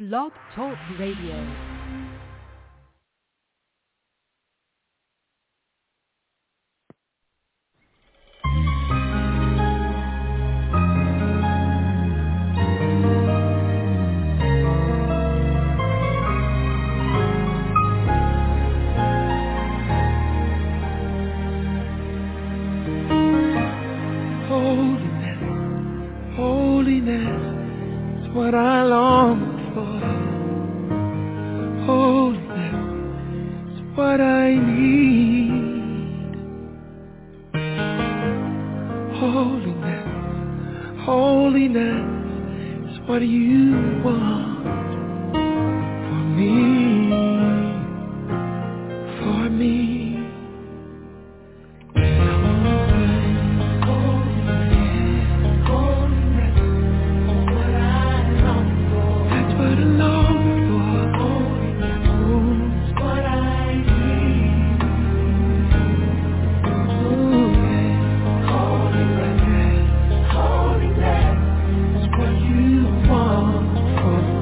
Blog Talk Radio. Holiness is what I long for. Holiness is what I need. Holiness is what you want for me, for me. Holiness is what you want for me.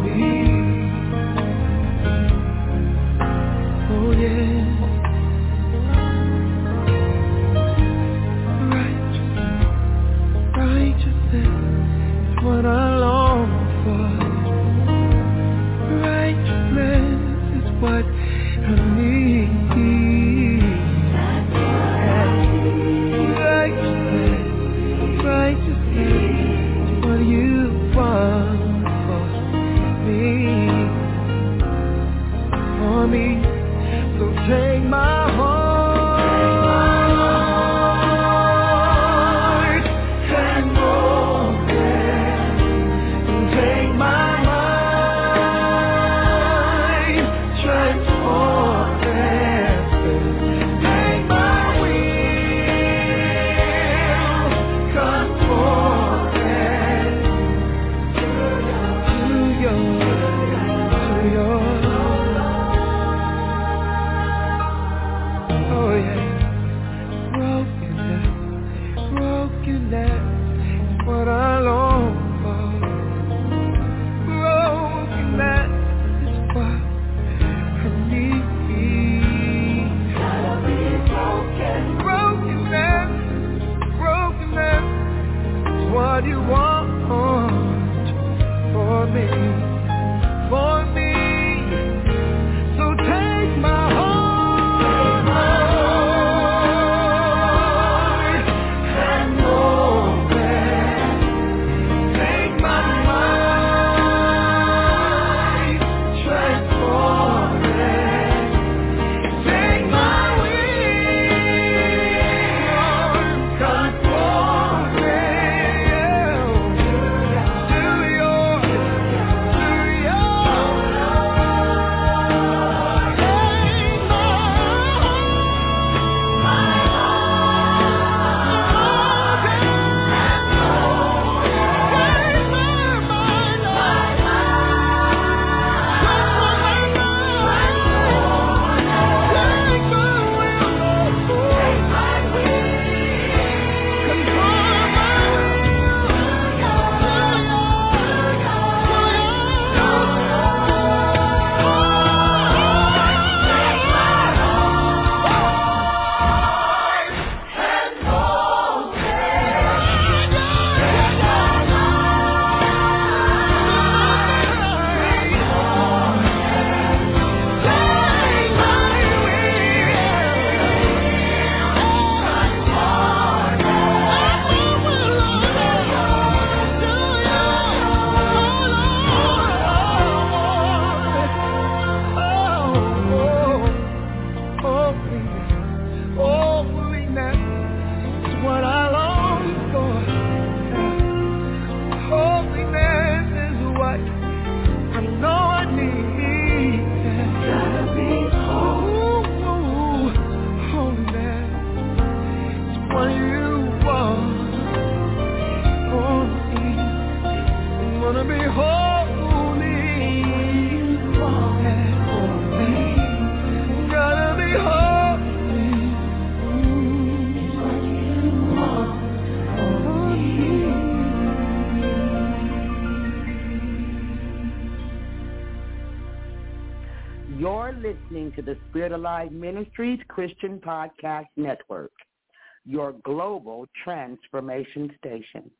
You're listening to the Spirit Alive Ministries Christian Podcast Network, your global transformation station.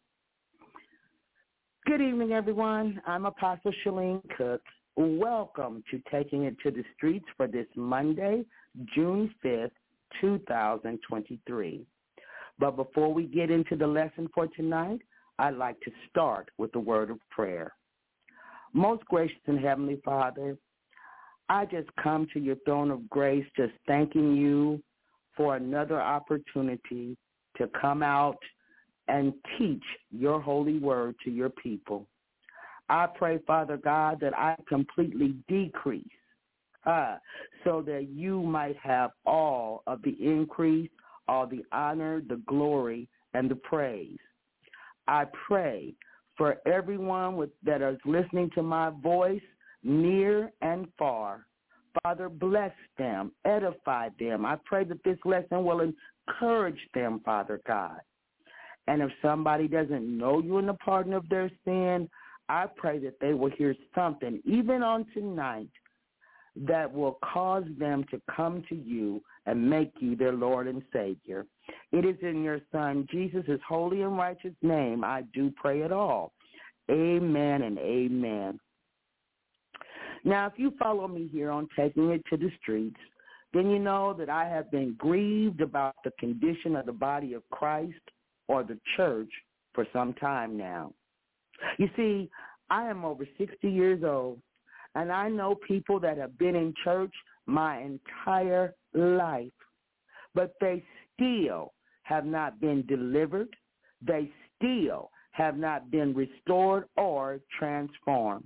Good evening, everyone. I'm Apostle Shalene Cook. Welcome to Taking It to the Streets for this Monday, June 5th, 2023. But before we get into the lesson for tonight, I'd like to start with a word of prayer. Most gracious and Heavenly Father, I just come to your throne of grace just thanking you for another opportunity to come out and teach your holy word to your people. I pray, Father God, that I completely decrease so that you might have all of the increase, all the honor, the glory, and the praise. I pray for everyone that is listening to my voice, near and far. Father, bless them, edify them. I pray that this lesson will encourage them, Father God. And if somebody doesn't know you in the pardon of their sin, I pray that they will hear something, even on tonight, that will cause them to come to you and make you their Lord and Savior. It is in your Son, Jesus' holy and righteous name, I do pray it all. Amen and amen. Now, if you follow me here on Taking It to the Streets, then you know that I have been grieved about the condition of the body of Christ or the church for some time now. You see, I am over 60 years old, and I know people that have been in church my entire life, but they still have not been delivered. They still have not been restored or transformed.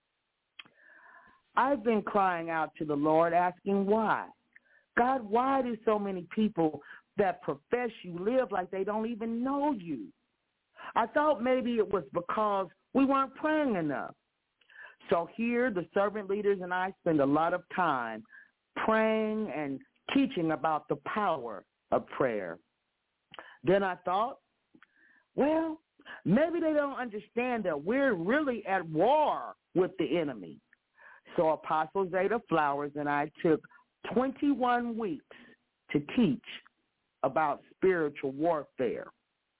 I've been crying out to the Lord asking why. God, why do so many people that profess you live like they don't even know you? I thought maybe it was because we weren't praying enough. So here the servant leaders and I spend a lot of time praying and teaching about the power of prayer. Then I thought, well, maybe they don't understand that we're really at war with the enemy. So Apostle Zeta Flowers and I took 21 weeks to teach about spiritual warfare.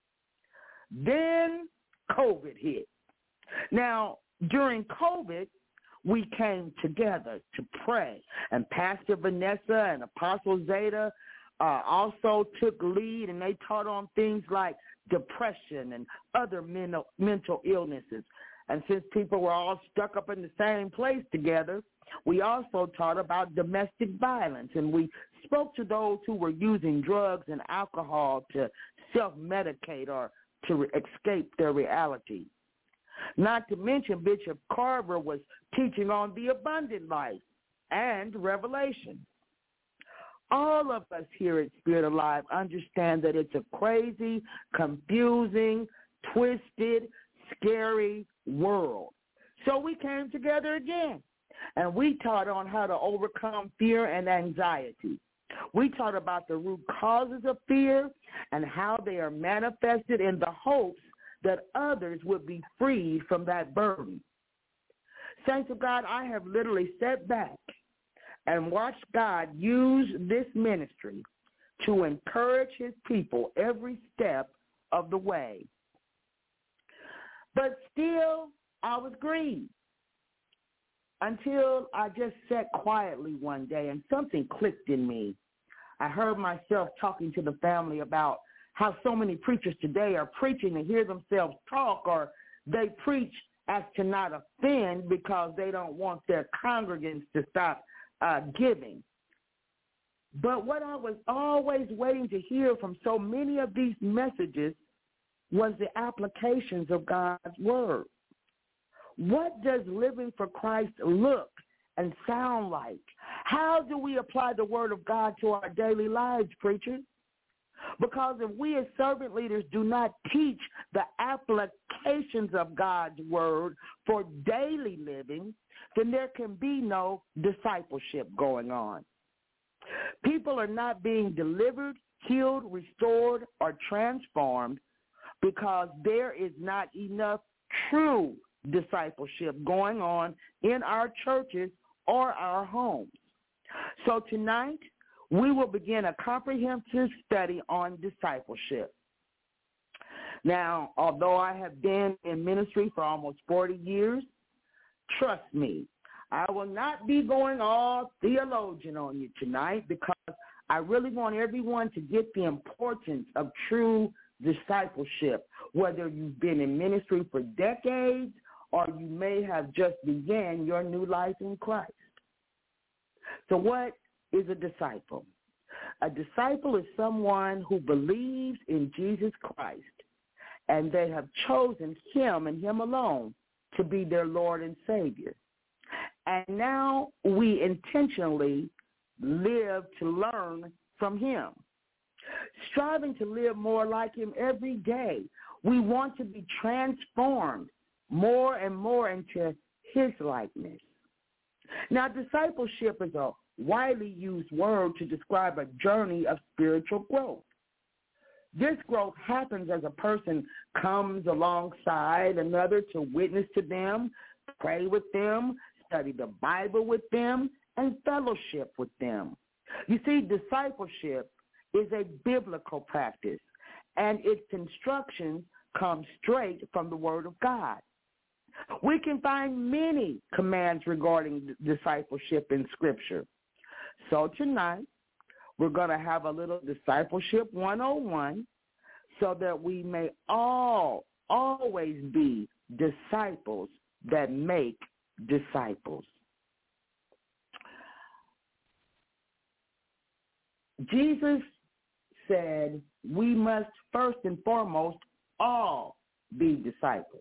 Then COVID hit. Now, during COVID, we came together to pray, and Pastor Vanessa and Apostle Zeta also took lead, and they taught on things like depression and other mental illnesses. And since people were all stuck up in the same place together, we also taught about domestic violence, and we spoke to those who were using drugs and alcohol to self-medicate or to escape their reality. Not to mention Bishop Carver was teaching on the abundant life and Revelation. All of us here at Spirit Alive understand that it's a crazy, confusing, twisted, scary world. So we came together again, and we taught on how to overcome fear and anxiety. We taught about the root causes of fear and how they are manifested in the hopes that others would be freed from that burden. Saints of God, I have literally sat back and watched God use this ministry to encourage his people every step of the way. But still, I was grieved until I just sat quietly one day and something clicked in me. I heard myself talking to the family about how so many preachers today are preaching to hear themselves talk, or they preach as to not offend because they don't want their congregants to stop giving. But what I was always waiting to hear from so many of these messages was the applications of God's word. What does living for Christ look and sound like? How do we apply the word of God to our daily lives, preachers? Because if we as servant leaders do not teach the applications of God's word for daily living, then there can be no discipleship going on. People are not being delivered, healed, restored, or transformed because there is not enough true discipleship going on in our churches or our homes. So tonight, we will begin a comprehensive study on discipleship. Now, although I have been in ministry for almost 40 years, trust me, I will not be going all theologian on you tonight because I really want everyone to get the importance of true discipleship, whether you've been in ministry for decades or you may have just began your new life in Christ. So what is a disciple? A disciple is someone who believes in Jesus Christ and they have chosen him and him alone to be their Lord and Savior. And now we intentionally live to learn from him, striving to live more like him every day. We want to be transformed more and more into his likeness. Now, discipleship is a widely used word to describe a journey of spiritual growth. This growth happens as a person comes alongside another to witness to them, pray with them, study the Bible with them, and fellowship with them. You see, discipleship is a biblical practice, and its instructions come straight from the Word of God. We can find many commands regarding discipleship in Scripture. So tonight, we're going to have a little discipleship 101 so that we may always be disciples that make disciples. Jesus said we must first and foremost all be disciples.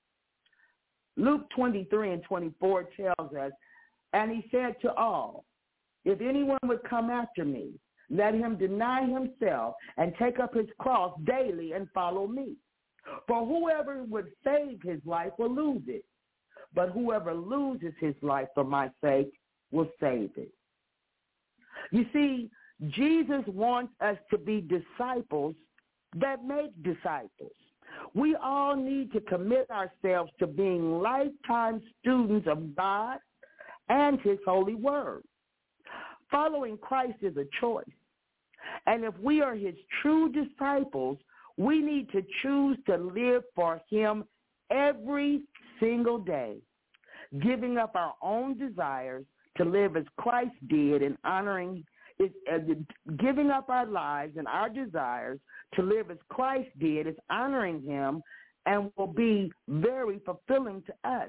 Luke 23:24 tells us, and he said to all, if anyone would come after me, let him deny himself and take up his cross daily and follow me. For whoever would save his life will lose it, but whoever loses his life for my sake will save it. You see, Jesus wants us to be disciples that make disciples. We all need to commit ourselves to being lifetime students of God and his holy word. Following Christ is a choice. And if we are his true disciples, we need to choose to live for him every single day, giving up our own desires to live as Christ did and giving up our lives and our desires to live as Christ did is honoring him and will be very fulfilling to us.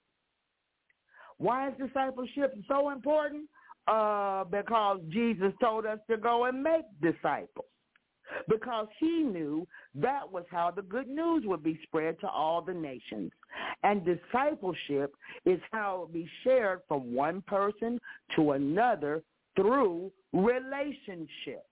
Why is discipleship so important? Because Jesus told us to go and make disciples. Because he knew that was how the good news would be spread to all the nations. And discipleship is how it will be shared from one person to another through relationships.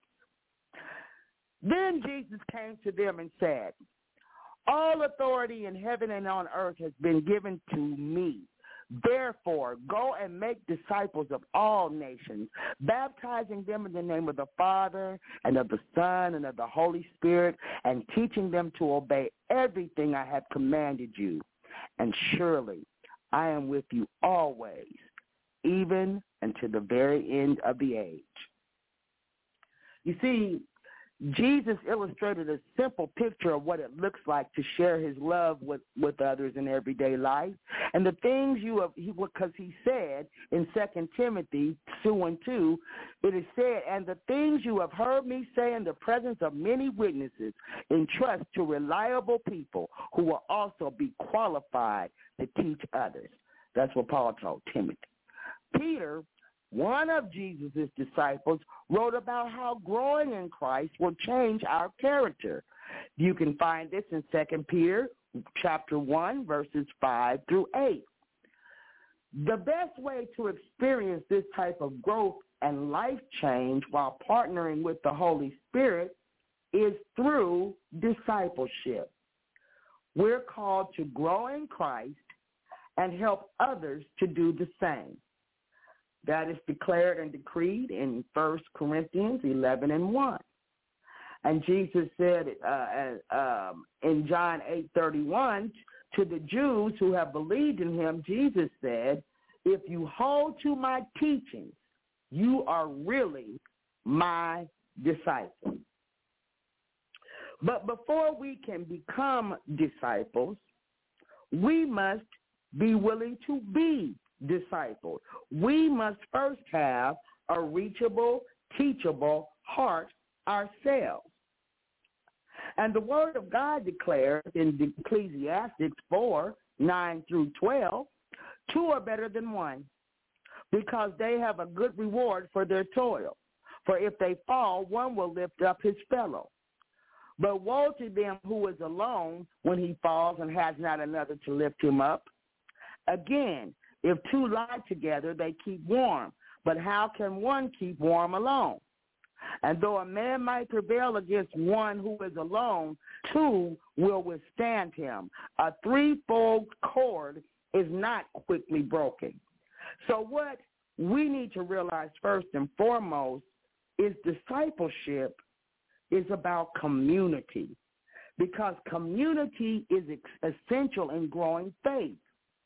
Then Jesus came to them and said, all authority in heaven and on earth has been given to me. Therefore, go and make disciples of all nations, baptizing them in the name of the Father and of the Son and of the Holy Spirit, and teaching them to obey everything I have commanded you. And surely I am with you always, even until the very end of the age. You see, Jesus illustrated a simple picture of what it looks like to share his love with others in everyday life. And the things because he said in 2 Timothy 2:2, it is said, and the things you have heard me say in the presence of many witnesses, entrust to reliable people who will also be qualified to teach others. That's what Paul told Timothy. Peter, one of Jesus' disciples, wrote about how growing in Christ will change our character. You can find this in 2 Peter chapter 1, verses 5 through 8. The best way to experience this type of growth and life change while partnering with the Holy Spirit is through discipleship. We're called to grow in Christ and help others to do the same. That is declared and decreed in 1 Corinthians 11:1. And Jesus said in John 8:31, to the Jews who have believed in him, Jesus said, If you hold to my teachings, you are really my disciple. But before we can become disciples, we must be willing to be discipled. We must first have a reachable, teachable heart ourselves. And the Word of God declares in Ecclesiastes 4:9-12, 2 are better than one, because they have a good reward for their toil. For if they fall, one will lift up his fellow. But woe to them who is alone when he falls and has not another to lift him up. Again, if two lie together, they keep warm. But how can one keep warm alone? And though a man might prevail against one who is alone, two will withstand him. A threefold cord is not quickly broken. So what we need to realize first and foremost is discipleship is about community, because community is essential in growing faith.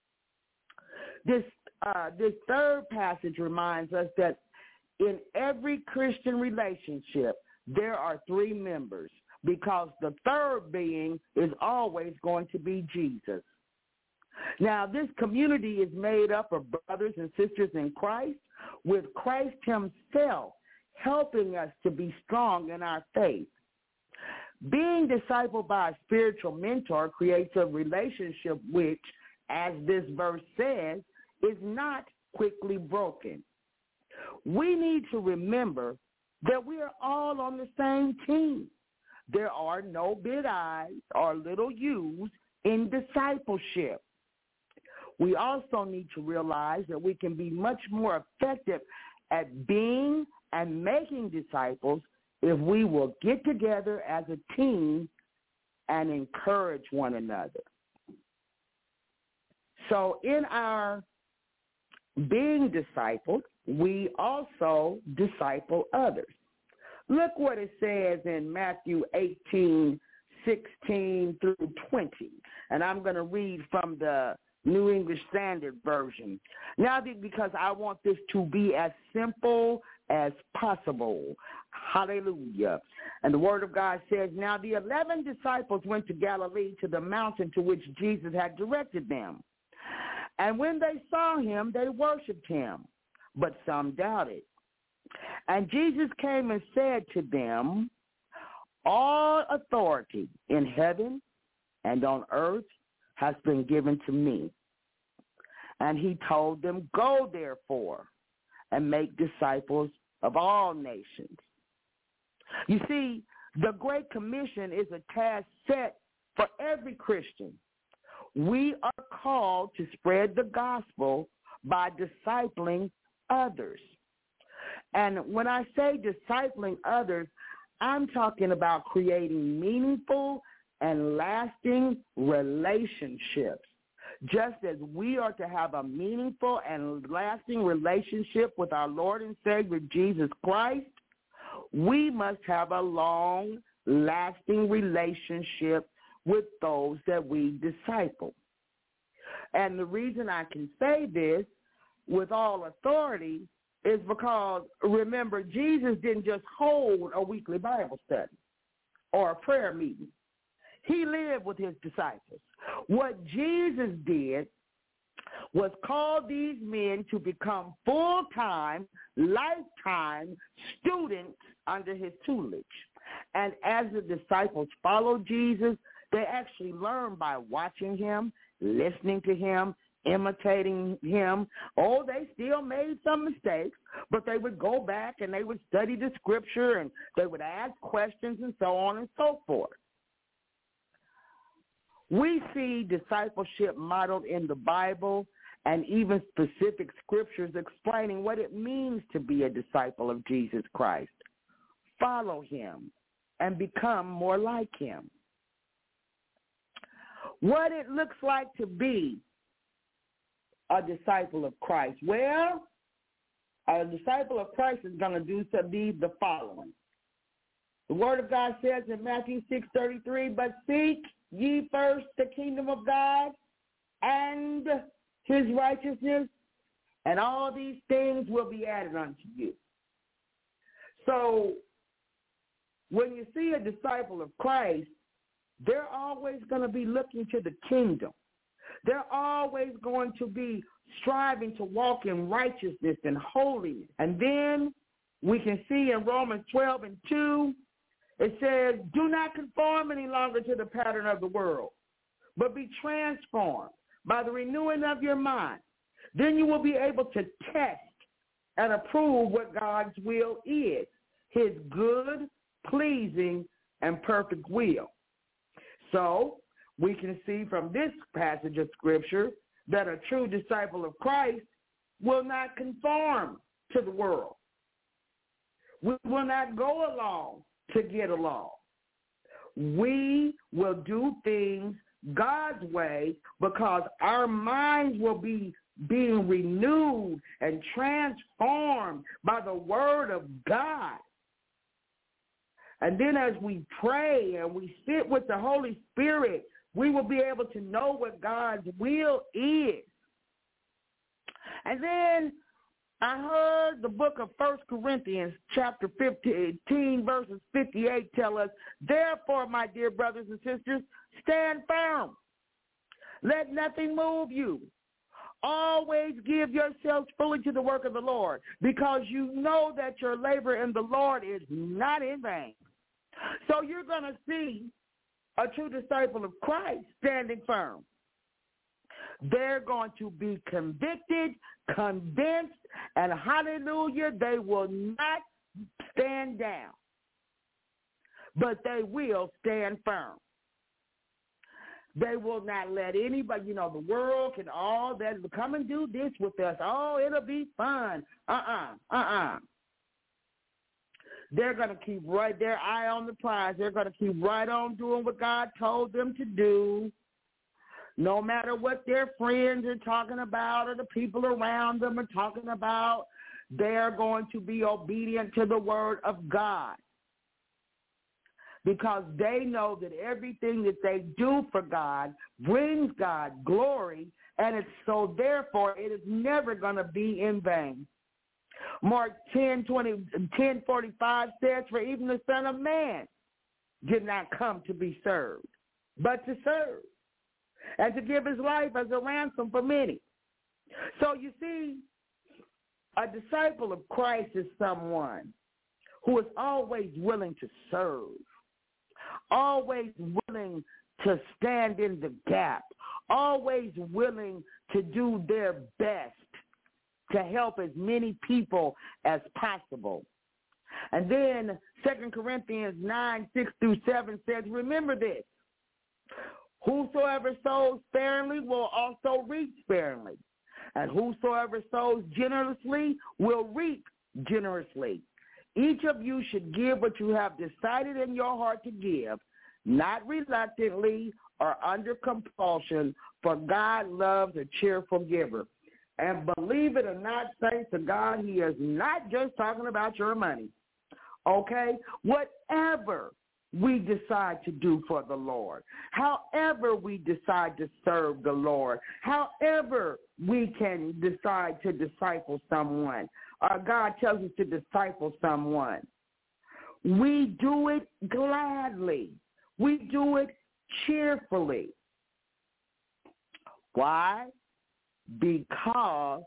This third passage reminds us that in every Christian relationship, there are 3 members, because the third being is always going to be Jesus. Now, this community is made up of brothers and sisters in Christ, with Christ himself helping us to be strong in our faith. Being discipled by a spiritual mentor creates a relationship which, as this verse says, is not quickly broken. We need to remember that we are all on the same team. There are no big I's or little U's in discipleship. We also need to realize that we can be much more effective at being and making disciples if we will get together as a team and encourage one another. So in our being discipled, we also disciple others. Look what it says in Matthew 18:16-20. And I'm going to read from the New English Standard Version. Now, because I want this to be as simple as possible. Hallelujah. And the Word of God says, now the 11 disciples went to Galilee, to the mountain to which Jesus had directed them. And when they saw him, they worshipped him, but some doubted. And Jesus came and said to them, all authority in heaven and on earth has been given to me. And he told them, go therefore and make disciples of all nations. You see, the Great Commission is a task set for every Christian. We are called to spread the gospel by discipling others. And when I say discipling others, I'm talking about creating meaningful and lasting relationships. Just as we are to have a meaningful and lasting relationship with our Lord and Savior Jesus Christ, we must have a long, lasting relationship with those that we disciple. And the reason I can say this with all authority is because, remember, Jesus didn't just hold a weekly Bible study or a prayer meeting. He lived with his disciples. What Jesus did was call these men to become full-time, lifetime students under his tutelage. And as the disciples followed Jesus, they actually learned by watching him, listening to him, imitating him. Oh, they still made some mistakes, but they would go back and they would study the scripture and they would ask questions and so on and so forth. We see discipleship modeled in the Bible and even specific scriptures explaining what it means to be a disciple of Jesus Christ. Follow him and become more like him. What it looks like to be a disciple of Christ. Well, a disciple of Christ is going to do the following. The Word of God says in Matthew 6:33, but seek ye first the kingdom of God and his righteousness, and all these things will be added unto you. So when you see a disciple of Christ, they're always going to be looking to the kingdom. They're always going to be striving to walk in righteousness and holiness. And then we can see in Romans 12:2, it says, do not conform any longer to the pattern of the world, but be transformed by the renewing of your mind. Then you will be able to test and approve what God's will is, his good, pleasing, and perfect will. So we can see from this passage of Scripture that a true disciple of Christ will not conform to the world. We will not go along to get along. We will do things God's way because our minds will be being renewed and transformed by the word of God. And then as we pray and we sit with the Holy Spirit, we will be able to know what God's will is. And then I heard the book of 1 Corinthians chapter 15, verses 58 tell us, therefore, my dear brothers and sisters, stand firm. Let nothing move you. Always give yourselves fully to the work of the Lord, because you know that your labor in the Lord is not in vain. So you're going to see a true disciple of Christ standing firm. They're going to be convicted, convinced, and hallelujah, they will not stand down, but they will stand firm. They will not let anybody, the world can all that, come and do this with us. Oh, it'll be fun. They're going to keep their eye on the prize. They're going to keep right on doing what God told them to do. No matter what their friends are talking about or the people around them are talking about, they're going to be obedient to the word of God, because they know that everything that they do for God brings God glory, and it's so therefore it is never going to be in vain. Mark 10:45 says, for even the Son of Man did not come to be served, but to serve, and to give his life as a ransom for many. So you see, a disciple of Christ is someone who is always willing to serve, always willing to stand in the gap, always willing to do their best to help as many people as possible. And then 2 Corinthians 9:6-7 says, remember this, whosoever sows sparingly will also reap sparingly, and whosoever sows generously will reap generously. Each of you should give what you have decided in your heart to give, not reluctantly or under compulsion, for God loves a cheerful giver. And believe it or not, thanks to God, he is not just talking about your money, okay? Whatever we decide to do for the Lord, however we decide to serve the Lord, however we can decide to disciple someone, God tells us to disciple someone, we do it gladly. We do it cheerfully. Why? Because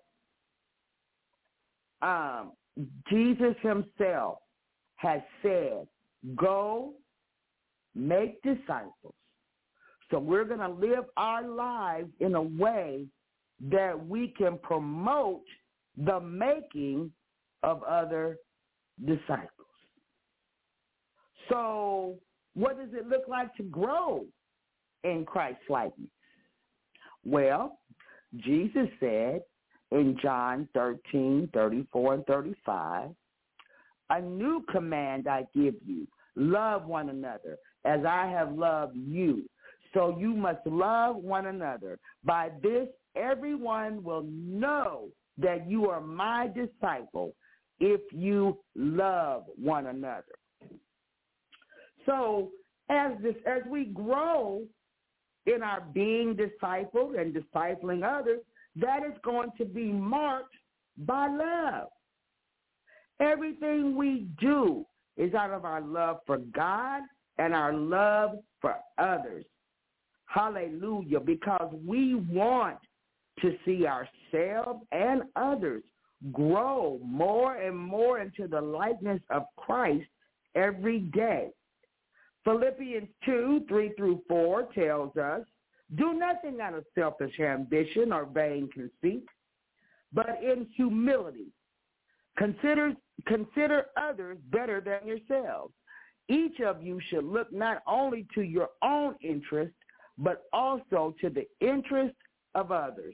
Jesus himself has said, go make disciples. So we're going to live our lives in a way that we can promote the making of other disciples. So what does it look like to grow in Christ's likeness? Well, Jesus said in John 13:34-35, a new command I give you, love one another as I have loved you. So you must love one another. By this, everyone will know that you are my disciple if you love one another. So as we grow in our being discipled and discipling others, that is going to be marked by love. Everything we do is out of our love for God and our love for others. Hallelujah, because we want to see ourselves and others grow more and more into the likeness of Christ every day. Philippians 2:3-4 tells us, do nothing out of selfish ambition or vain conceit, but in humility consider others better than yourselves. Each of you should look not only to your own interest, but also to the interest of others.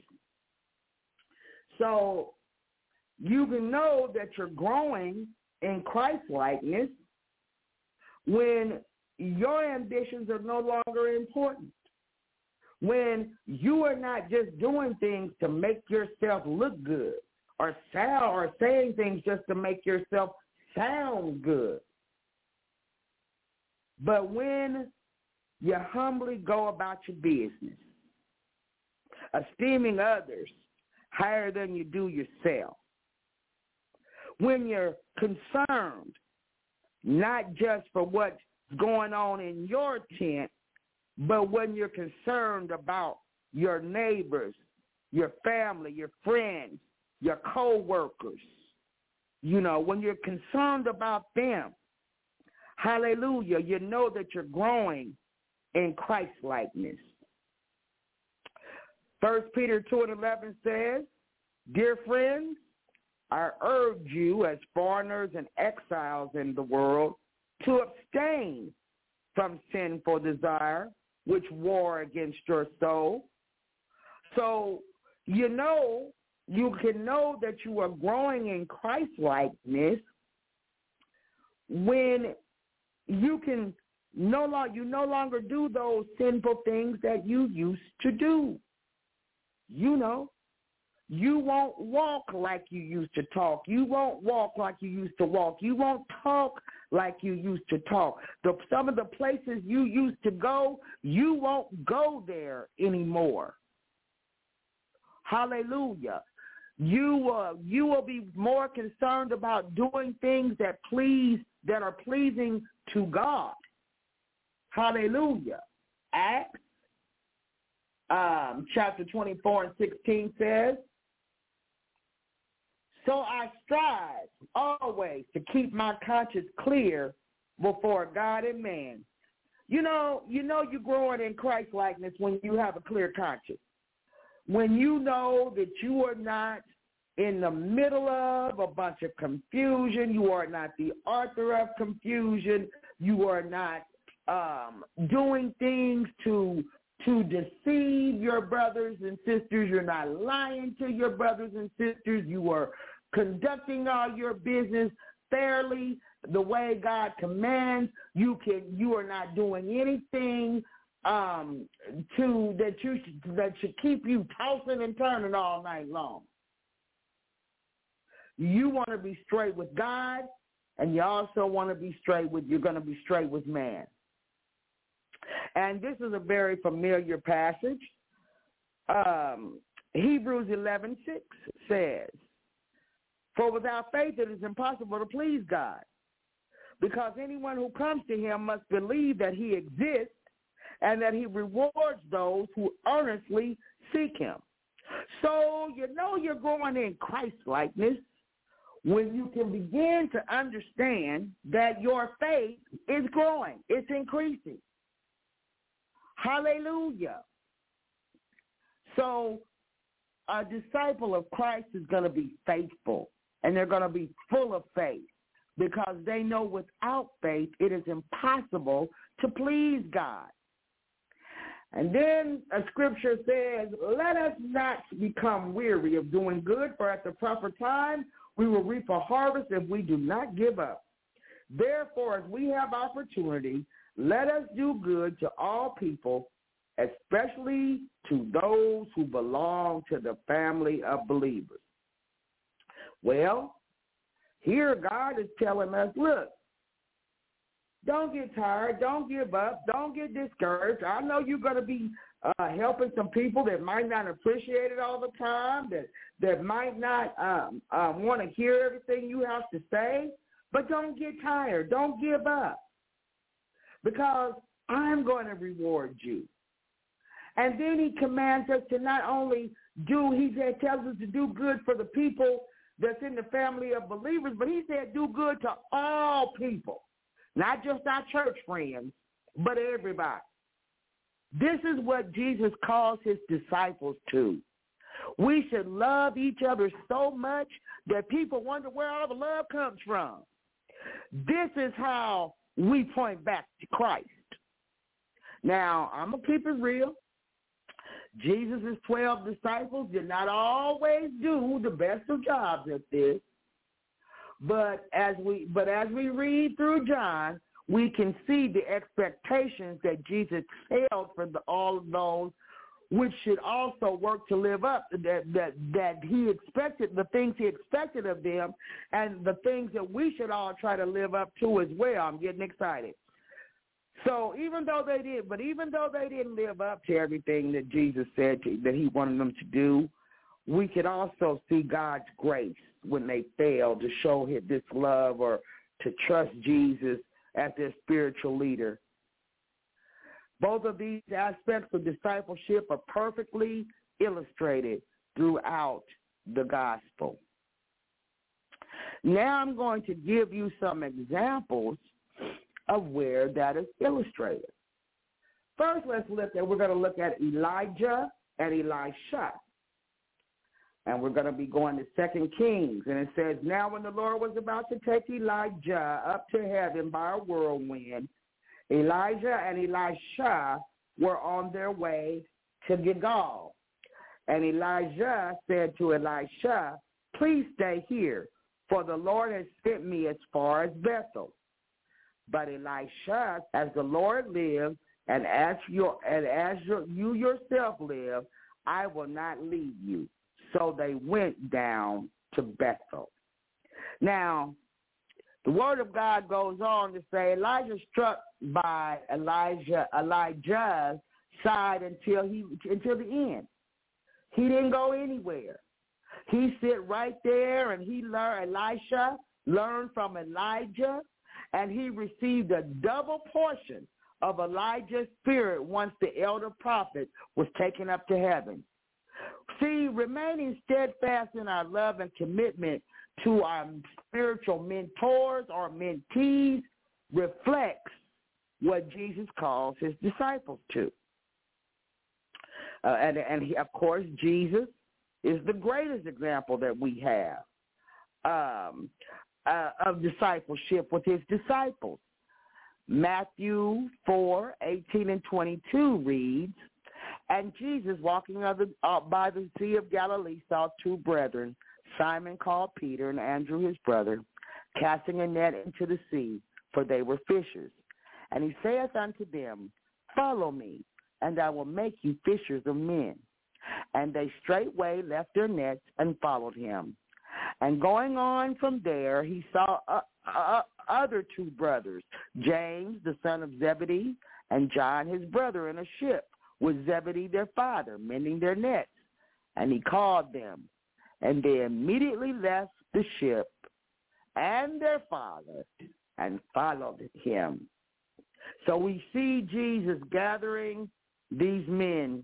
So you can know that you're growing in Christ-likeness when your ambitions are no longer important. When you are not just doing things to make yourself look good or saying things just to make yourself sound good. But when you humbly go about your business, esteeming others higher than you do yourself, when you're concerned not just for what's going on in your tent, but when you're concerned about your neighbors, your family, your friends, your co-workers, when you're concerned about them, hallelujah, you know that you're growing in Christ-likeness. 1 Peter 2:11 says, dear friends, I urge you as foreigners and exiles in the world to abstain from sinful desire, which war against your soul. So you can know that you are growing in Christ-likeness when you no longer do those sinful things that you used to do. You won't walk like you used to talk. You won't walk like you used to walk. You won't talk like you used to talk. Some of the places you used to go, you won't go there anymore. Hallelujah. You will be more concerned about doing things that are pleasing to God. Hallelujah. Acts chapter 24:16 says, so I strive always to keep my conscience clear before God and man. You're growing in Christ-likeness when you have a clear conscience. When you know that you are not in the middle of a bunch of confusion, you are not the author of confusion, you are not doing things to deceive your brothers and sisters, you're not lying to your brothers and sisters, you are conducting all your business fairly the way God commands. You are not doing anything that should keep you tossing and turning all night long. You want to be straight with God, and you also want to be you're going to be straight with man. And this is a very familiar passage. Hebrews 11:6 says, for without faith it is impossible to please God, because anyone who comes to him must believe that he exists and that he rewards those who earnestly seek him. So you're growing in Christ-likeness when you can begin to understand that your faith is growing. It's increasing. Hallelujah. So a disciple of Christ is going to be faithful, and they're going to be full of faith because they know without faith it is impossible to please God. And then a scripture says, let us not become weary of doing good, for at the proper time we will reap a harvest if we do not give up. Therefore, as we have opportunity, let us do good to all people, especially to those who belong to the family of believers. Well, here God is telling us, look, don't get tired, don't give up, don't get discouraged. I know you're going to be helping some people that might not appreciate it all the time, that might not want to hear everything you have to say. But don't get tired. Don't give up, because I'm going to reward you. And then he commands us to not only he tells us to do good for the people that's in the family of believers, but he said do good to all people, not just our church friends, but everybody. This is what Jesus calls his disciples to. We should love each other so much that people wonder where all the love comes from. This is how we point back to Christ. Now, I'm going to keep it real. Jesus' 12 disciples did not always do the best of jobs at this. But as we read through John, we can see the expectations that Jesus held for all of those which should also work to live up that he expected, the things he expected of them, and the things that we should all try to live up to as well. I'm getting excited. So even though they didn't live up to everything that Jesus said that he wanted them to do, we could also see God's grace when they failed to show this love or to trust Jesus as their spiritual leader. Both of these aspects of discipleship are perfectly illustrated throughout the gospel. Now I'm going to give you some examples of where that is illustrated. First, we're going to look at Elijah and Elisha. And we're going to be going to 2 Kings. And it says, now when the Lord was about to take Elijah up to heaven by a whirlwind, Elijah and Elisha were on their way to Gilgal. And Elijah said to Elisha, please stay here, for the Lord has sent me as far as Bethel. But Elisha, as the Lord lives, and as you yourself live, I will not leave you. So they went down to Bethel. Now, the word of God goes on to say Elijah struck by Elijah's side until the end. He didn't go anywhere. He sit right there, and Elisha learned from Elijah, and he received a double portion of Elijah's spirit once the elder prophet was taken up to heaven. See, remaining steadfast in our love and commitment to our spiritual mentors or mentees reflects what Jesus calls his disciples to. And he, of course, Jesus is the greatest example that we have of discipleship with his disciples. Matthew 4:18 and 22 reads, and Jesus, walking by the Sea of Galilee, saw two brethren, Simon called Peter and Andrew his brother, casting a net into the sea, for they were fishers. And he saith unto them, follow me, and I will make you fishers of men. And they straightway left their nets and followed him. And going on from there, he saw other two brothers, James, the son of Zebedee, and John, his brother, in a ship with Zebedee, their father, mending their nets. And he called them. And they immediately left the ship and their father and followed him. So we see Jesus gathering these men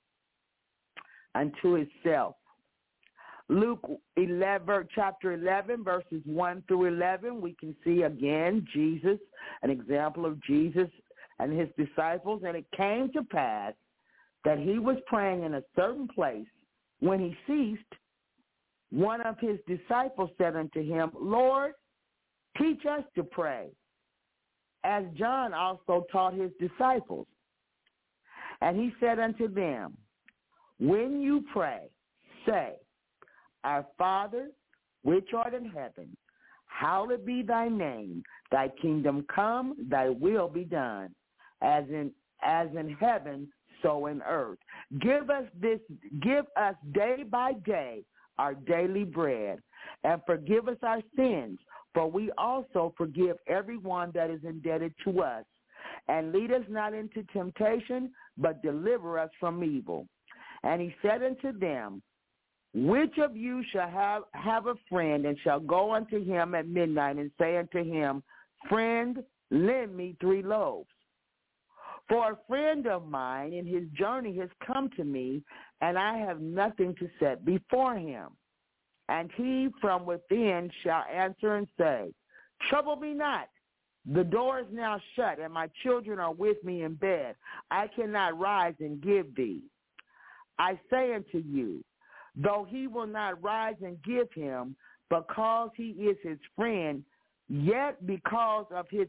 unto himself. Luke 11, chapter 11, verses 1 through 11, we can see again Jesus, an example of Jesus and his disciples. And it came to pass that he was praying in a certain place. When he ceased, one of his disciples said unto him, Lord, teach us to pray, as John also taught his disciples. And he said unto them, when you pray, say, Our Father, which art in heaven, hallowed be thy name. Thy kingdom come, thy will be done, as in heaven, so in earth. Give us day by day our daily bread, and forgive us our sins, for we also forgive everyone that is indebted to us. And lead us not into temptation, but deliver us from evil. And he said unto them, which of you shall have a friend, and shall go unto him at midnight, and say unto him, friend, lend me 3 loaves? For a friend of mine in his journey has come to me, and I have nothing to set before him. And he from within shall answer and say, trouble me not. The door is now shut, and my children are with me in bed. I cannot rise and give thee. I say unto you, though he will not rise and give him, because he is his friend, yet because of his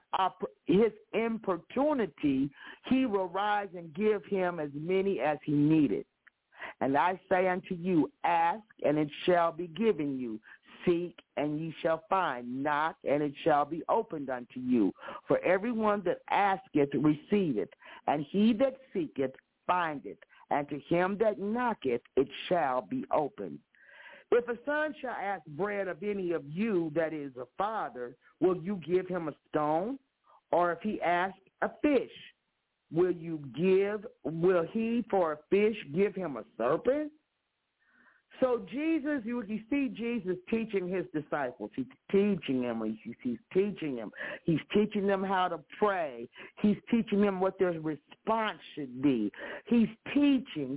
importunity, he will rise and give him as many as he needed. And I say unto you, ask, and it shall be given you. Seek, and ye shall find. Knock, and it shall be opened unto you. For everyone that asketh receiveth, and he that seeketh findeth, and to him that knocketh it shall be opened. If a son shall ask bread of any of you that is a father, will you give him a stone? Or if he ask a fish, will he for a fish give him a serpent? So Jesus, you see Jesus teaching his disciples. He's teaching them. He's teaching them how to pray. He's teaching them what their response should be. He's teaching.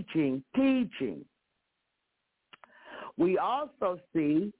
We also see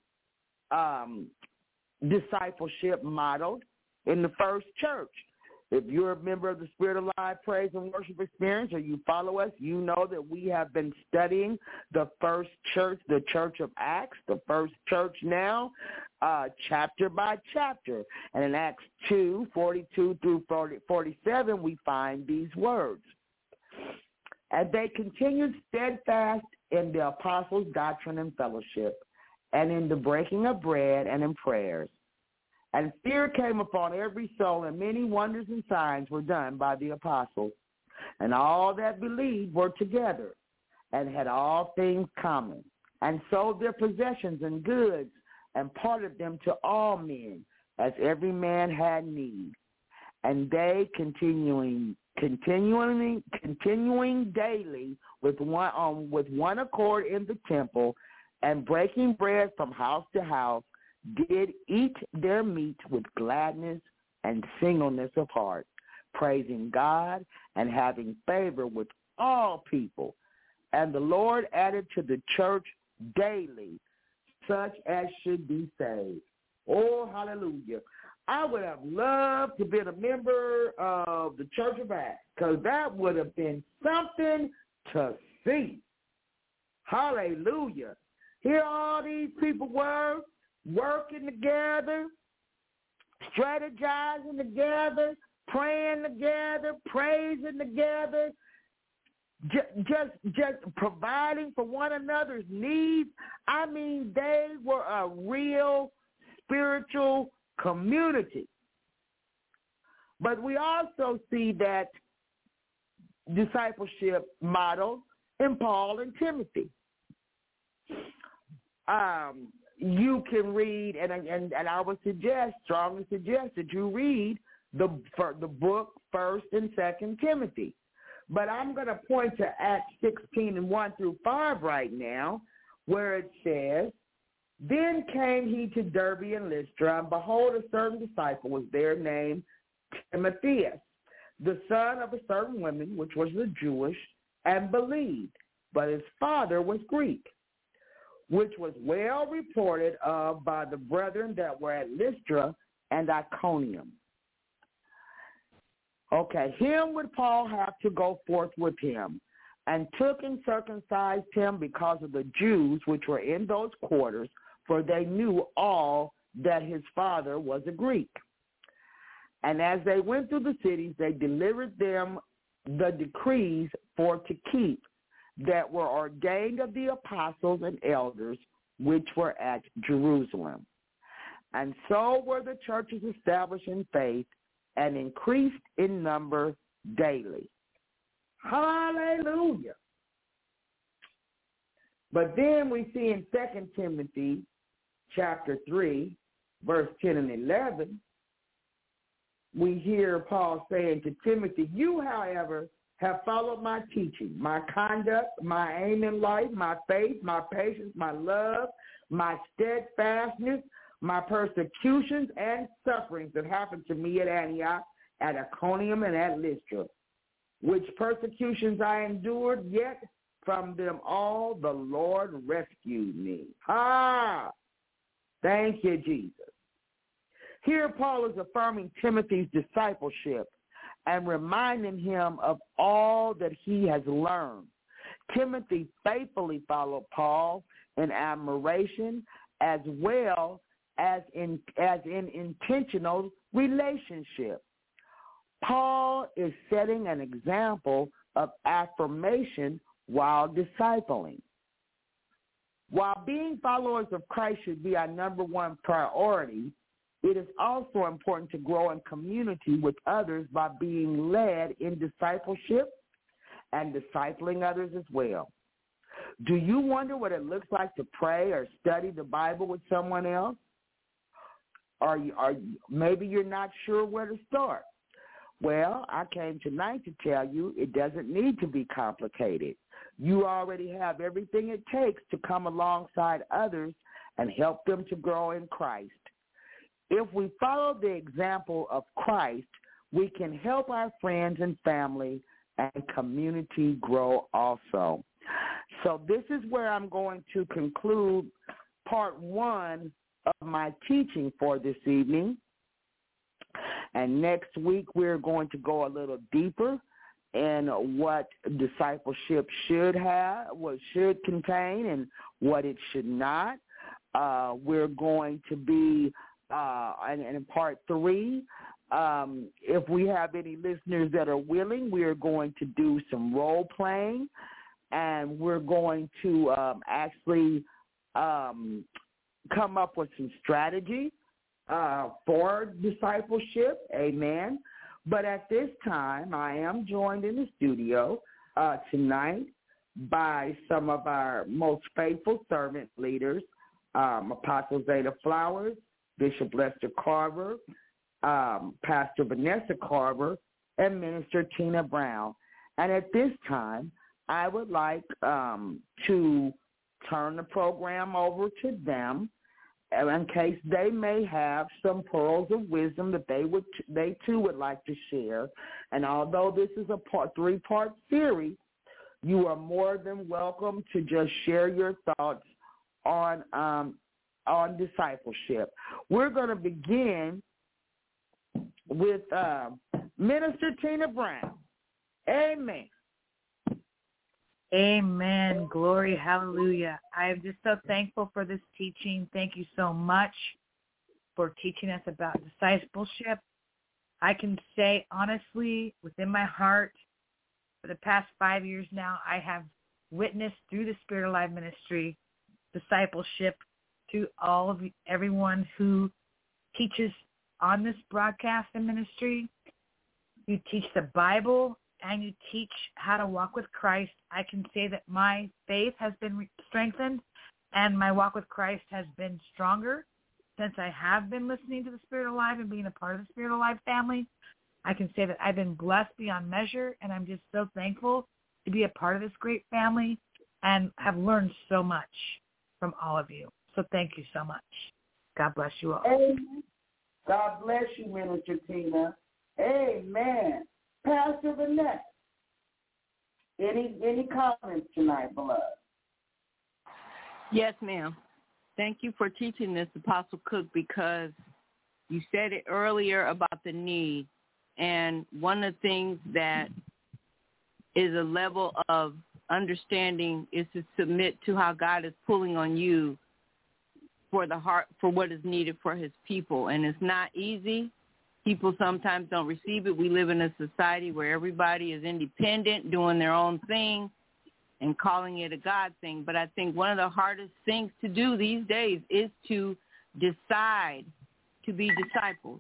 discipleship modeled in the first church. If you're a member of the Spirit of Life Praise and Worship Experience, or you follow us, you know that we have been studying the first church, the Church of Acts, the first church now, chapter by chapter. And in Acts 2, 42 through 47, we find these words. And they continued steadfast in the apostles' doctrine and fellowship, and in the breaking of bread and in prayers. And fear came upon every soul, and many wonders and signs were done by the apostles. And all that believed were together, and had all things common, and sold their possessions and goods, and parted them to all men, as every man had need. And they continuing daily with one accord in the temple, and breaking bread from house to house, did eat their meat with gladness and singleness of heart, praising God and having favor with all people. And the Lord added to the church daily such as should be saved. Oh, hallelujah. I would have loved to have been a member of the Church of Acts, because that would have been something to see. Hallelujah. Here all these people were, working together, strategizing together, praying together, praising together, just providing for one another's needs. I mean, they were a real spiritual community. But we also see that discipleship model in Paul and Timothy. You can read, and I would strongly suggest that you read the book 1st and 2nd Timothy. But I'm going to point to Acts 16 and 1 through 5 right now, where it says, Then came he to Derbe and Lystra, and behold, a certain disciple was there named Timotheus, the son of a certain woman, which was a Jewish, and believed, but his father was Greek, which was well reported of by the brethren that were at Lystra and Iconium. Okay, him would Paul have to go forth with him, and took and circumcised him because of the Jews which were in those quarters, for they knew all that his father was a Greek. And as they went through the cities, they delivered them the decrees for to keep, that were ordained of the apostles and elders which were at Jerusalem. And so were the churches established in faith and increased in number daily. Hallelujah. But then we see in 2 Timothy chapter 3, verse 10 and 11, we hear Paul saying to Timothy, you, however, have followed my teaching, my conduct, my aim in life, my faith, my patience, my love, my steadfastness, my persecutions and sufferings that happened to me at Antioch, at Iconium, and at Lystra, which persecutions I endured, yet from them all the Lord rescued me. Thank you, Jesus. Here Paul is affirming Timothy's discipleship and reminding him of all that he has learned. Timothy faithfully followed Paul in admiration as well as in intentional relationship. Paul is setting an example of affirmation while discipling. While being followers of Christ should be our number one priority, it is also important to grow in community with others by being led in discipleship and discipling others as well. Do you wonder what it looks like to pray or study the Bible with someone else? Maybe you're not sure where to start. Well, I came tonight to tell you it doesn't need to be complicated. You already have everything it takes to come alongside others and help them to grow in Christ. If we follow the example of Christ, we can help our friends and family and community grow also. So this is where I'm going to conclude part one of my teaching for this evening. And next week we're going to go a little deeper in what discipleship should have, what should contain, and what it should not. We're going to be, in part three, if we have any listeners that are willing, we are going to do some role playing, and we're going to actually come up with some strategy for discipleship. Amen. But at this time, I am joined in the studio tonight by some of our most faithful servant leaders, Apostle Zeta Flowers, Bishop Lester Carver, Pastor Vanessa Carver, and Minister Tina Brown. And at this time, I would like to turn the program over to them in case they may have some pearls of wisdom that they too would like to share. And although this is a three-part series, you are more than welcome to just share your thoughts on discipleship. We're going to begin with Minister Tina Brown. Amen. Amen. Glory. Hallelujah. I am just so thankful for this teaching. Thank you so much for teaching us about discipleship. I can say honestly, within my heart, for the past 5 years now, I have witnessed through the Spirit Alive Ministry discipleship to everyone who teaches on this broadcast and ministry. You teach the Bible and you teach how to walk with Christ. I can say that my faith has been strengthened and my walk with Christ has been stronger since I have been listening to the Spirit Alive and being a part of the Spirit Alive family. I can say that I've been blessed beyond measure, and I'm just so thankful to be a part of this great family and have learned so much from all of you. So thank you so much. God bless you all. Amen. God bless you, Minister Tina. Amen. Pastor Vanessa, any comments tonight, beloved? Yes, ma'am. Thank you for teaching this, Apostle Cook, because you said it earlier about the need. And one of the things that is a level of understanding is to submit to how God is pulling on you for the heart, for what is needed for his people. And it's not easy. People sometimes don't receive it. We live in a society where everybody is independent, doing their own thing and calling it a God thing. But I think one of the hardest things to do these days is to decide to be disciples.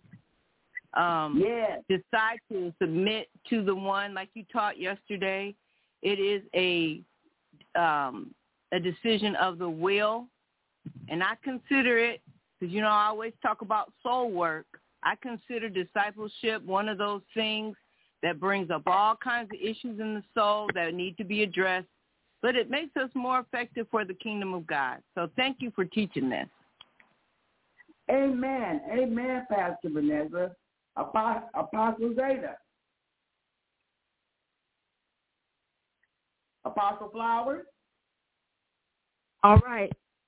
Decide to submit to the one, like you taught yesterday. It is a decision of the will. And I consider it, because, I always talk about soul work. I consider discipleship one of those things that brings up all kinds of issues in the soul that need to be addressed, but it makes us more effective for the kingdom of God. So thank you for teaching this. Amen. Amen, Pastor Vanessa. Apostle Zeta. Apostle Flowers. All right.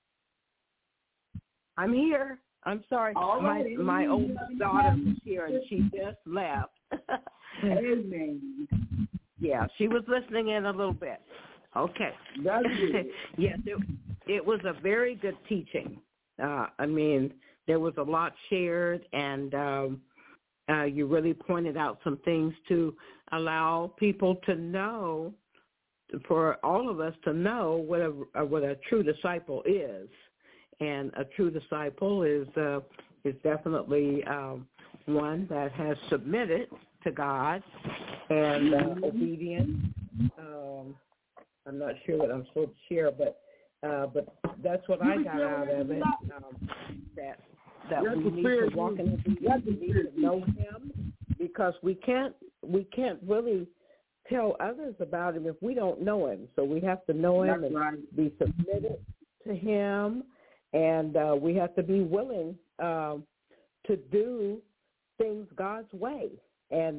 I'm here. I'm sorry. My oldest daughter was here and she just left. Amen. Yeah, she was listening in a little bit. Okay. That's good. Yes, it was a very good teaching. I mean, there was a lot shared, and you really pointed out some things to allow people to know, for all of us to know what a true disciple is. And a true disciple is definitely one that has submitted to God and obedient. I'm not sure what I'm supposed to share, but that's what I got out of it. That we need to walk in obedience. We need to know Him, because we can't really tell others about Him if we don't know Him. So we have to know Him and be submitted to Him. And we have to be willing to do things God's way, and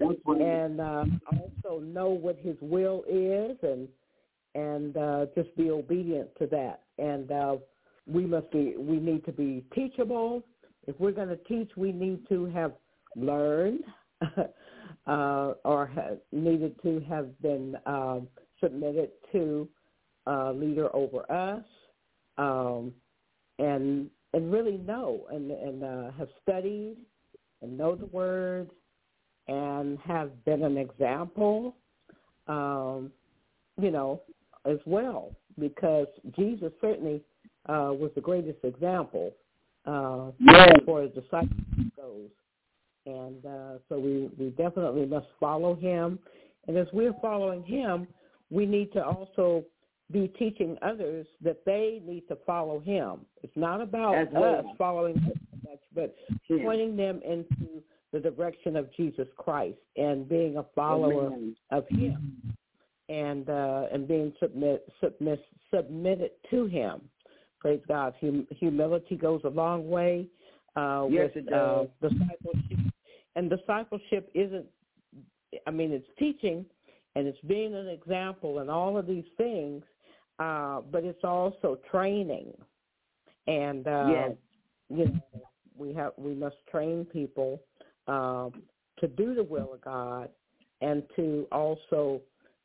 also know what His will is, and just be obedient to that. And we need to be teachable. If we're going to teach, we need to have learned or needed to have been submitted to a leader over us. And really know and have studied and know the Word and have been an example, as well, because Jesus certainly was the greatest example as far as discipleship goes. And so we definitely must follow Him. And as we're following Him, we need to also be teaching others that they need to follow Him. It's not about us following Him so much, but pointing them into the direction of Jesus Christ and being a follower of Him, and being submitted to Him. Praise God. Humility goes a long way with discipleship. And discipleship isn't, it's teaching and it's being an example and all of these things, but it's also training, and we must train people to do the will of God, and to also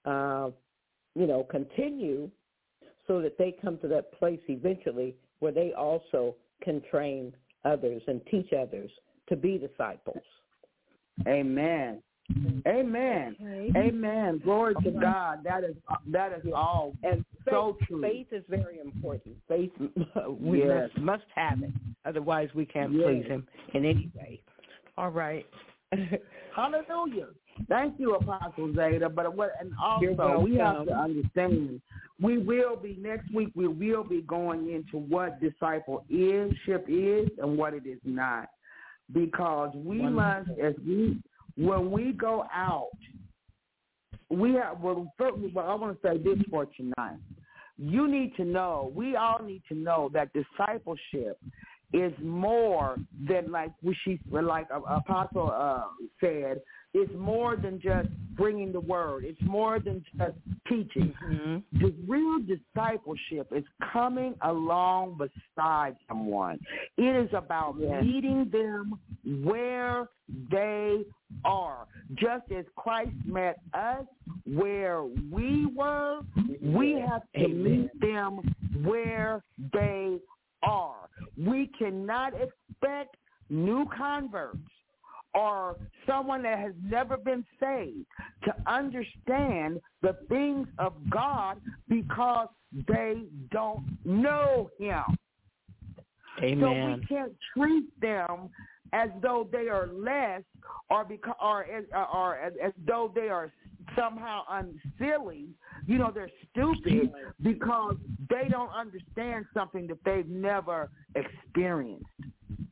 continue so that they come to that place eventually where they also can train others and teach others to be disciples. Amen. Amen. Okay. Amen. Glory to God. That is all. And so true. Faith is very important. Faith, we must have it. Otherwise, we can't please Him in any way. All right. Hallelujah. Thank you, Apostle Zeta. And also, we have to understand, next week, we will be going into what discipleship is and what it is not. Because we must, when we go out, I want to say this for tonight. You need to know, we all need to know that discipleship is more than, like Apostle said, it's more than just bringing the word. It's more than just teaching. Mm-hmm. The real discipleship is coming along beside someone. It is about meeting them where they are. Just as Christ met us where we were, we have to meet them where they are. We cannot expect new converts or someone that has never been saved to understand the things of God because they don't know Him. Amen. So we can't treat them as though they are less or as though they are somehow unsilly. They're stupid because they don't understand something that they've never experienced.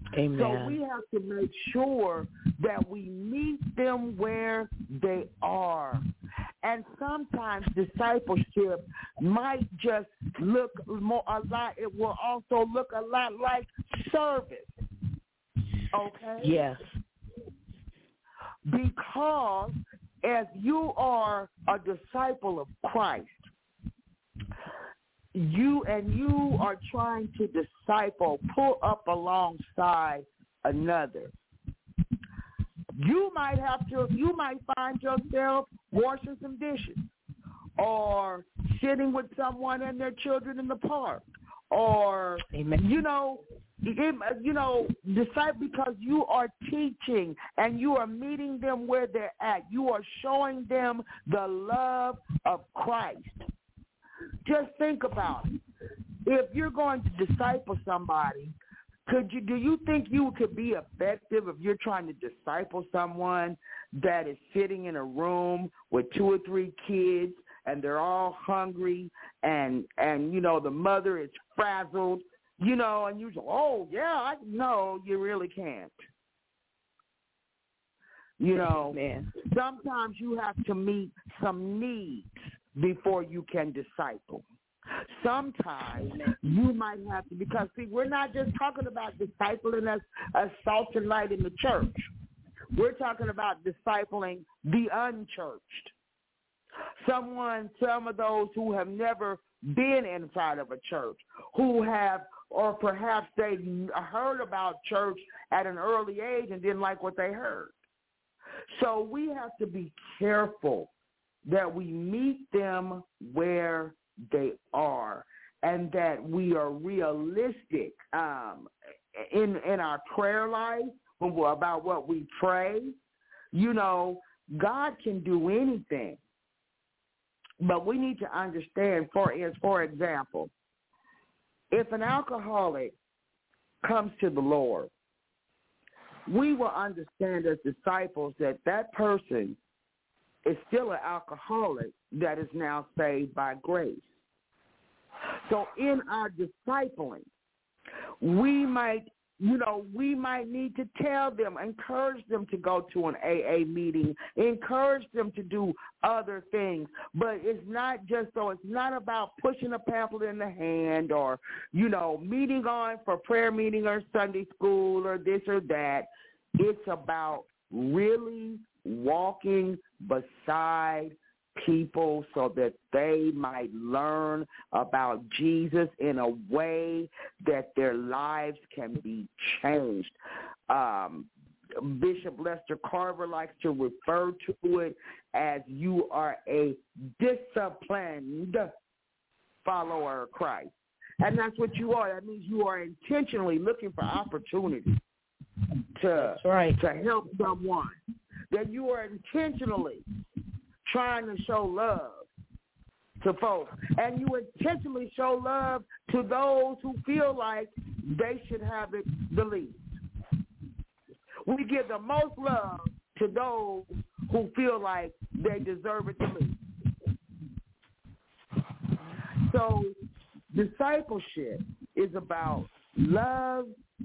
Amen. So we have to make sure that we meet them where they are. And sometimes discipleship might just look more a lot. It will also look a lot like service. Okay? Yes. Because as you are a disciple of Christ, you are trying to disciple, pull up alongside another. You might find yourself washing some dishes, or sitting with someone and their children in the park, or Amen. Disciple, because you are teaching and you are meeting them where they're at. You are showing them the love of Christ. Just think about it. If you're going to disciple somebody, do you think you could be effective if you're trying to disciple someone that is sitting in a room with 2 or 3 kids and they're all hungry and the mother is frazzled, and you say, oh, yeah, no, you really can't. Man. Sometimes you have to meet some needs before you can disciple. Sometimes you might have to, because, see, we're not just talking about discipling as salt and light in the church. We're talking about discipling the unchurched. Some of those who have never been inside of a church, who have, or perhaps they heard about church at an early age and didn't like what they heard. So we have to be careful that we meet them where they are, and that we are realistic in our prayer life about what we pray. God can do anything, but we need to understand, for example, if an alcoholic comes to the Lord, we will understand as disciples that person is still an alcoholic that is now saved by grace. So in our discipling, we might need to tell them, encourage them to go to an AA meeting, encourage them to do other things. But it's not about pushing a pamphlet in the hand or, meeting on for prayer meeting or Sunday school or this or that. It's about really walking beside people so that they might learn about Jesus in a way that their lives can be changed. Bishop Lester Carver likes to refer to it as you are a disciplined follower of Christ. And that's what you are. That means you are intentionally looking for opportunities to help someone. That you are intentionally trying to show love to folks. And you intentionally show love to those who feel like they should have it the least. We give the most love to those who feel like they deserve it the least. So discipleship is about love,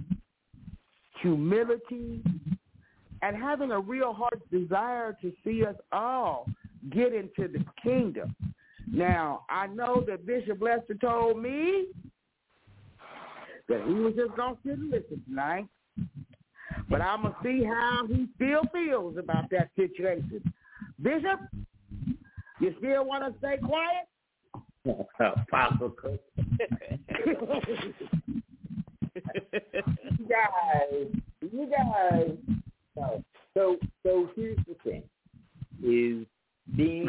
humility, and having a real heart's desire to see us all get into the kingdom. Now, I know that Bishop Lester told me that he was just going to sit and listen tonight, but I'm going to see how he still feels about that situation. Bishop, you still want to stay quiet? Apostle Cook. You guys. So here's the thing: is being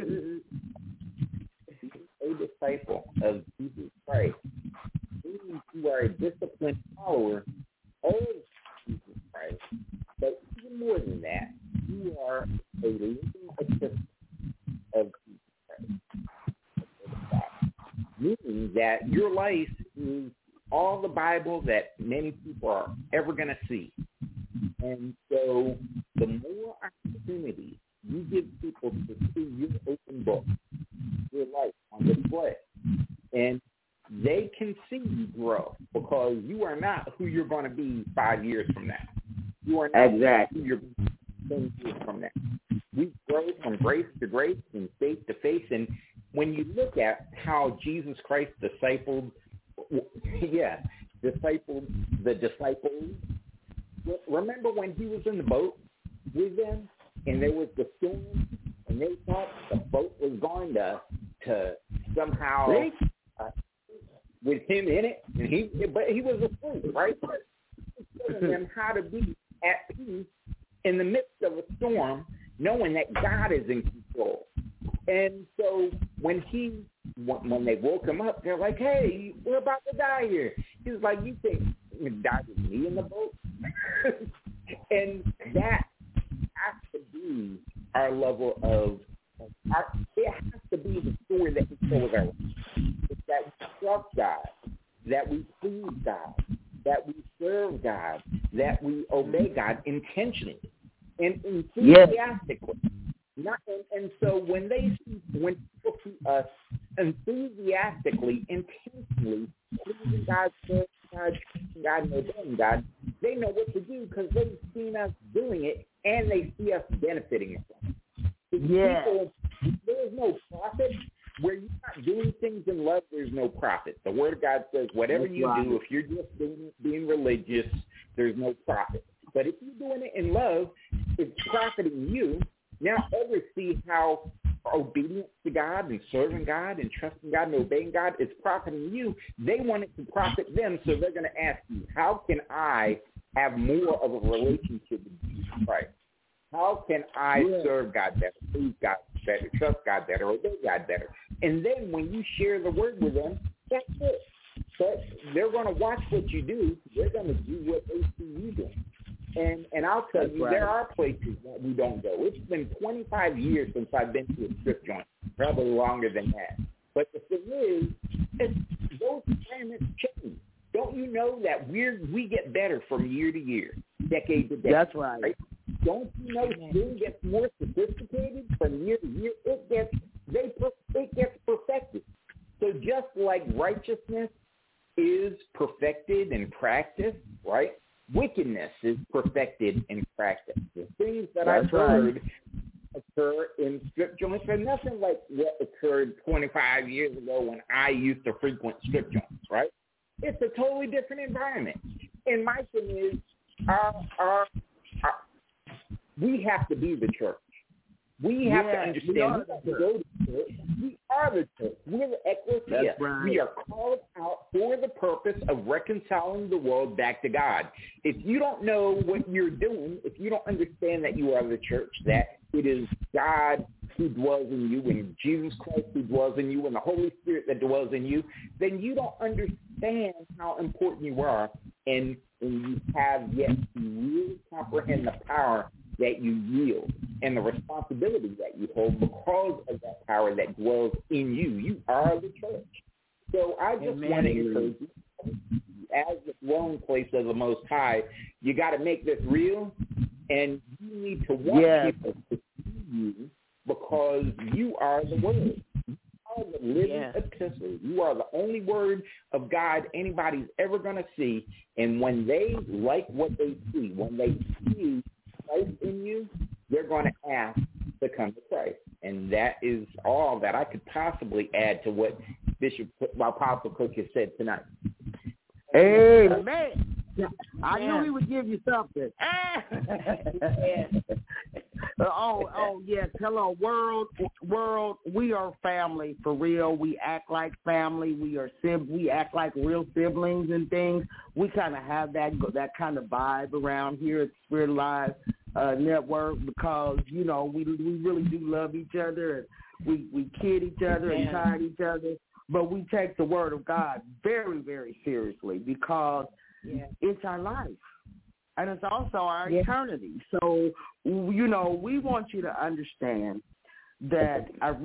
a disciple of Jesus Christ means you are a disciplined follower of Jesus Christ. But even more than that, you are a living participant of Jesus Christ. Meaning that your life is all the Bible that many people are ever going to see. And so the more opportunities you give people to see your open book, your life on display, and they can see you grow, because you are not who you're going to be 5 years from now. You are not exactly who you're 10 years from now. We grow from grace to grace and faith to faith. And when you look at how Jesus Christ discipled the disciples, remember when he was in the boat with them and there was the storm and they thought the boat was going to somehow with him in it, and but he was asleep, right? Telling them how to be at peace in the midst of a storm, knowing that God is in control. And so when they woke him up, they're like, "Hey, we're about to die here." He's like, "You think you can die with me in the boat?" And that has to be our level of it has to be the story that we tell with our life. It's that we trust God, that we please God, that we serve God, that we obey God intentionally and enthusiastically. And so when people see us enthusiastically, intentionally pleasing God, serving God, trusting God, and obeying God, they know what to do because they've seen us doing it and they see us benefiting from it. People, there's no profit. Where you're not doing things in love, there's no profit. The Word of God says whatever you do, if you're just doing it, being religious, there's no profit. But if you're doing it in love, it's profiting you. Now others see how obedience to God and serving God and trusting God and obeying God is profiting you. They want it to profit them, so they're going to ask you, how can I have more of a relationship with Jesus Christ? How can I serve God better, please God better, trust God better, obey God better? And then when you share the word with them, that's it. But they're going to watch what you do. They're going to do what they see you doing. And I'll tell you, there are places that we don't go. It's been 25 years since I've been to a strip joint, probably longer than that. But the thing is, those requirements change. Don't you know that we get better from year to year, decade to decade? That's right? Don't you know sin gets more sophisticated from year to year? It gets perfected. So just like righteousness is perfected in practice, right? Wickedness is perfected in practice. The things that I've heard occur in strip joints are nothing like what occurred 25 years ago when I used to frequent strip joints, right? It's a totally different environment. And my thing is, we have to be the church. We have to understand we have to go to church. We are the church. We're the ecclesia. Right. We are called out for the purpose of reconciling the world back to God. If you don't know what you're doing, if you don't understand that you are the church, that it is God who dwells in you and Jesus Christ who dwells in you and the Holy Spirit that dwells in you, then you don't understand how important you are, and you have yet to really comprehend the power that you yield and the responsibility that you hold because of that power that dwells in you. You are the church. So I just want to encourage you, as the dwelling place of the Most High, you got to make this real, and you need to want people to see you because you are the Word. You are the living epistle. You are the only Word of God anybody's ever going to see, and when they like what they see, when they see Christ in you, they're going to ask to come to Christ. And that is all that I could possibly add to what Apostle Cook has said tonight. Amen. I knew he would give you something. Hello, world. We are family for real. We act like family. We act like real siblings and things. We kind of have that kind of vibe around here at Spirit Live Network because we really do love each other and we kid each other and tide each other. But we take the Word of God very, very seriously because it's our life. And it's also our eternity. So, we want you to understand that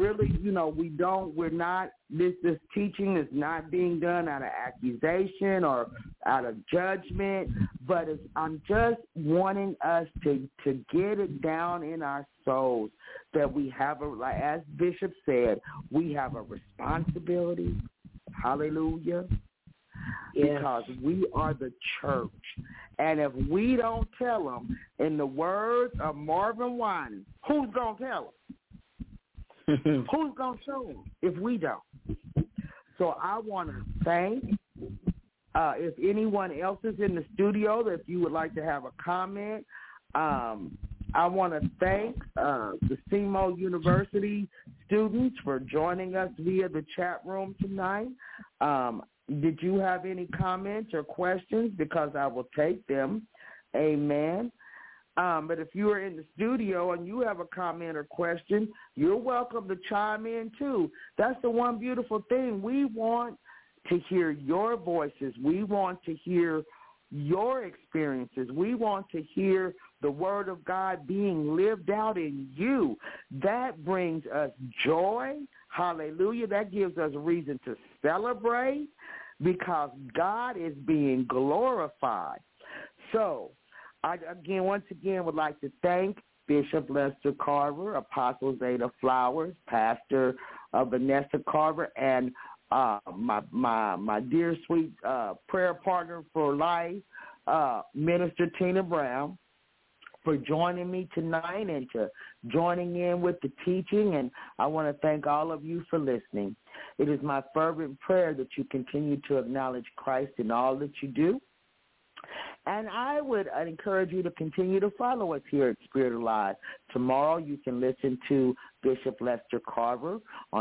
this teaching is not being done out of accusation or out of judgment, but I'm just wanting us to get it down in our souls that we have as Bishop said, we have a responsibility, Hallelujah. Yes. Because we are the church. And if we don't tell them, in the words of Marvin Winans, who's going to tell them? Who's going to show them if we don't? So I want to thank, if anyone else is in the studio, if you would like to have a comment, I want to thank the SEMO University students for joining us via the chat room tonight. Did you have any comments or questions? Because I will take them. Amen. But if you are in the studio and you have a comment or question, you're welcome to chime in too. That's the one beautiful thing. We want to hear your voices. We want to hear your experiences. We want to hear the word of God being lived out in you. That brings us joy. Hallelujah. That gives us a reason to celebrate because God is being glorified. So I, once again, would like to thank Bishop Lester Carver, Apostle Zeta Flowers, Pastor Vanessa Carver, and my dear, sweet prayer partner for life, Minister Tina Brown, for joining me tonight and to joining in with the teaching. And I want to thank all of you for listening. It is my fervent prayer that you continue to acknowledge Christ in all that you do. And I would encourage you to continue to follow us here at Spirit Alive. Tomorrow you can listen to Bishop Lester Carver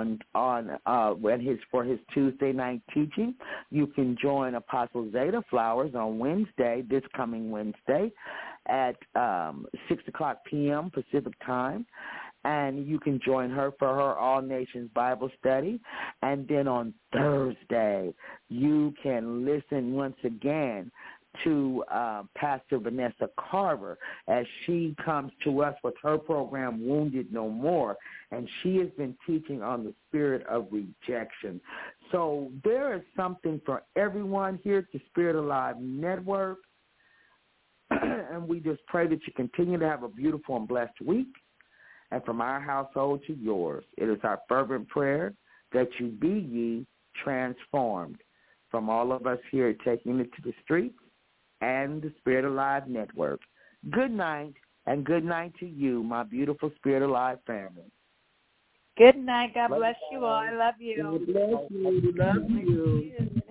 for his Tuesday night teaching. You can join Apostle Zeta Flowers on Wednesday, this coming Wednesday, at 6 o'clock p.m. Pacific time. And you can join her for her All Nations Bible study. And then on Thursday, you can listen once again to Pastor Vanessa Carver as she comes to us with her program, Wounded No More, and she has been teaching on the spirit of rejection. So there is something for everyone here at the Spirit Alive Network, and we just pray that you continue to have a beautiful and blessed week. And from our household to yours, it is our fervent prayer that you be ye transformed. From all of us here at Taking It to the Streets and the Spirit Alive Network. Good night, and good night to you, my beautiful Spirit Alive family. Good night. God bless you all. I love you. God bless you. Love you.